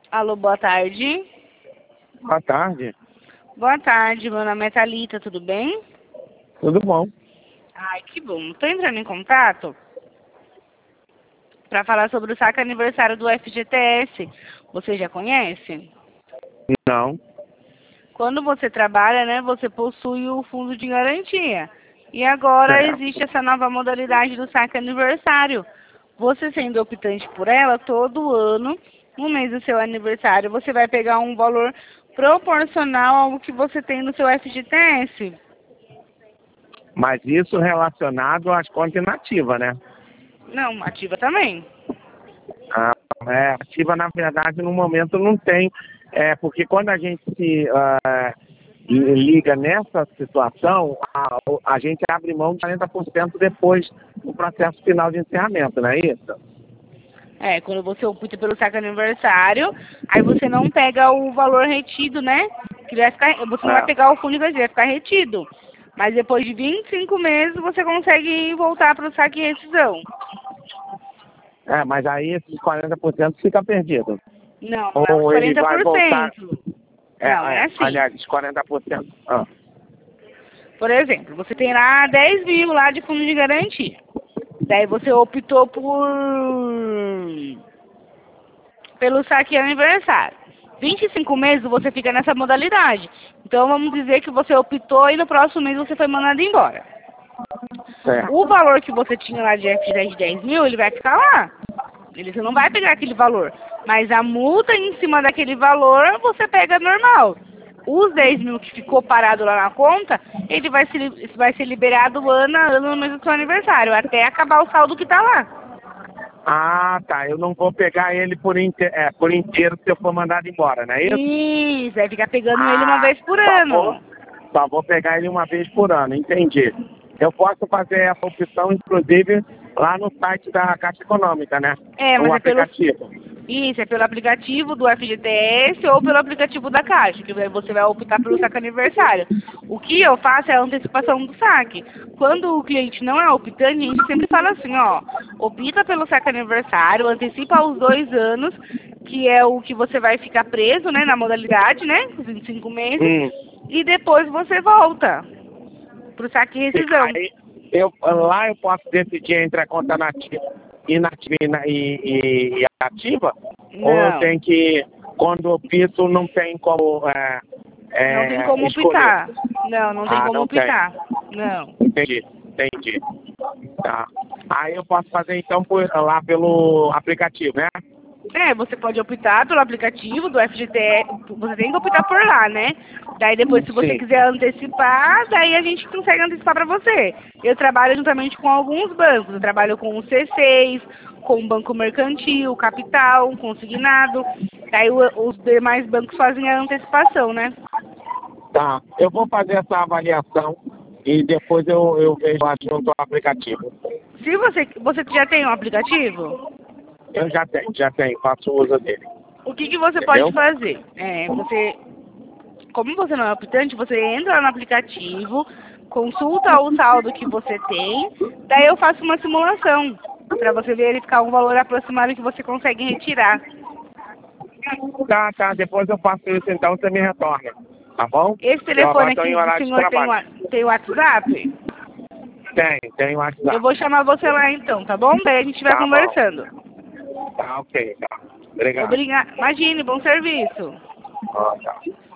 Alô, boa tarde. Boa tarde. Boa tarde, meu nome é Thalita, tudo bem? Tudo bom? Ai, que bom. Tô entrando em contato para falar sobre o saque aniversário do FGTS. Você já conhece? Não. Quando você trabalha, né, você possui o fundo de garantia. E agora Certo. existe essa nova modalidade do saque aniversário. Você sendo optante por ela, todo ano, no mês do seu aniversário, você vai pegar um valor proporcional ao que você tem no seu FGTS. Mas isso relacionado às contas inativas, né? Não, ativa também. Ah, ativa, na verdade, no momento não tem. Porque quando a gente se liga nessa situação, a gente abre mão de 40% depois do processo final de encerramento, não é isso? Quando você opta pelo saque aniversário, aí você não pega o valor retido, né? Que vai ficar, você não vai pegar o fundo de garantia, vai ficar retido. Mas depois de 25 meses, você consegue voltar para o saque e rescisão. Mas aí esses 40% fica perdido. Não, não é os Ou ele vai voltar. 40%. Não, é assim. Aliás, 40%. Por exemplo, você tem lá 10 mil lá de fundo de garantia. Daí você optou pelo saque aniversário. 25 meses você fica nessa modalidade. Então vamos dizer que você optou e no próximo mês você foi mandado embora. Certo. O valor que você tinha lá de FGTS de 10 mil, ele vai ficar lá. Você não vai pegar aquele valor. Mas a multa em cima daquele valor você pega normal. Os 10 mil que ficou parado lá na conta, ele vai ser liberado ano a ano no mês do seu aniversário, até acabar o saldo que tá lá. Ah, tá. Eu não vou pegar ele por inteiro se eu for mandado embora, não é isso? Isso, vai ficar pegando ele uma vez por ano. Só vou pegar ele uma vez por ano, entendi. Eu posso fazer essa opção, inclusive, lá no site da Caixa Econômica, né? Mas o é pelo... aplicativo. Isso, é pelo aplicativo do FGTS ou pelo aplicativo da Caixa, que você vai optar pelo saque aniversário. O que eu faço é a antecipação do saque. Quando o cliente não é optante, a gente sempre fala assim, ó, opta pelo saque aniversário, antecipa os 2 anos, que é o que você vai ficar preso, né, na modalidade, né, os 25 meses, e depois você volta pro saque e rescisão. Aí, lá eu posso decidir entre a conta inativa e ativa? Não. Ou eu tenho que, quando eu opto, não tem como não tem como optar. Não tem como optar. Não. Entendi. Tá. Aí eu posso fazer então lá pelo aplicativo, né? Você pode optar pelo aplicativo do FGTS, você tem que optar por lá, né? Daí depois, se você quiser antecipar, daí a gente consegue antecipar para você. Eu trabalho juntamente com alguns bancos, eu trabalho com o C6, com o Banco Mercantil, Capital, Consignado, daí os demais bancos fazem a antecipação, né? Tá, eu vou fazer essa avaliação e depois eu vejo lá junto ao aplicativo. Se você já tem um aplicativo? Eu já tenho, faço uso dele. O que você pode fazer? Como você não é optante, você entra lá no aplicativo, consulta o saldo que você tem, daí eu faço uma simulação, para você verificar um valor aproximado que você consegue retirar. Tá, depois eu faço isso então, você me retorna, tá bom? Esse telefone aqui do senhor tem WhatsApp? Tem WhatsApp. Eu vou chamar você lá então, tá bom? Daí a gente vai conversando. Tá, ok, tá. Obrigado. Imagine, bom serviço. Tá.